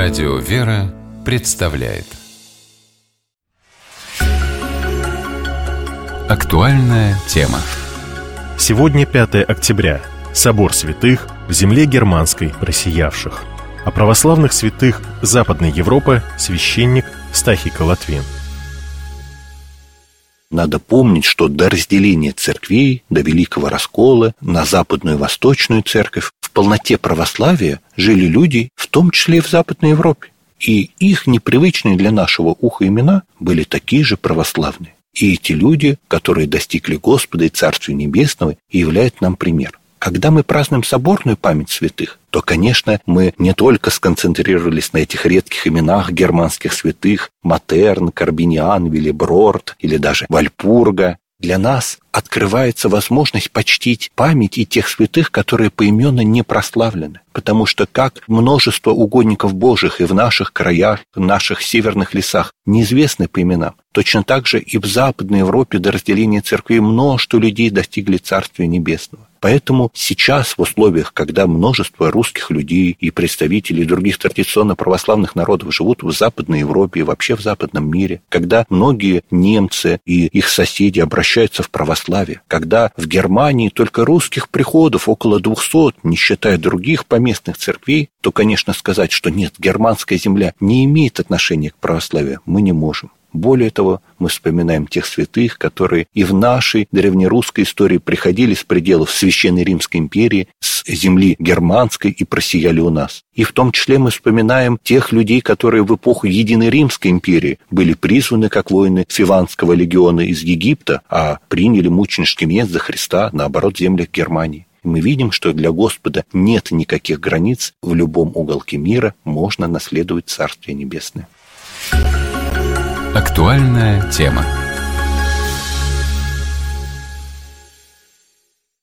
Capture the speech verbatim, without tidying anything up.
Радио «Вера» представляет актуальная тема. Сегодня пятое октября. Собор святых в земле германской просиявших. О православных святых Западной Европы священник Стахий Колотвин. Надо помнить, что до разделения церквей, до Великого Раскола на Западную и Восточную церковь в полноте православия жили люди, в том числе и в Западной Европе. И их непривычные для нашего уха имена были такие же православные. И эти люди, которые достигли Господа и Царствия Небесного, являют нам пример. Когда мы празднуем соборную память святых, то, конечно, мы не только сконцентрировались на этих редких именах германских святых Матерн, Карбиниан, Виллиброрд или даже Вальпурга. Для нас открывается возможность почтить память и тех святых, которые поименно не прославлены. Потому что как множество угодников Божьих и в наших краях, в наших северных лесах неизвестны по именам, точно так же и в Западной Европе до разделения церквей множество людей достигли Царствия Небесного. Поэтому сейчас в условиях, когда множество русских людей и представителей других традиционно православных народов живут в Западной Европе и вообще в западном мире, когда многие немцы и их соседи обращаются в православие, когда в Германии только русских приходов около двухсот, не считая других поместных церквей, то, конечно, сказать, что нет, германская земля не имеет отношения к православию, мы не можем. Более того, мы вспоминаем тех святых, которые и в нашей древнерусской истории приходили с пределов Священной Римской империи, с земли германской и просияли у нас. И в том числе мы вспоминаем тех людей, которые в эпоху Единой Римской империи были призваны как воины Фиванского легиона из Египта, а приняли мученический венец за Христа, наоборот, в землях Германии. Мы видим, что для Господа нет никаких границ, в любом уголке мира можно наследовать Царствие Небесное. Актуальная тема.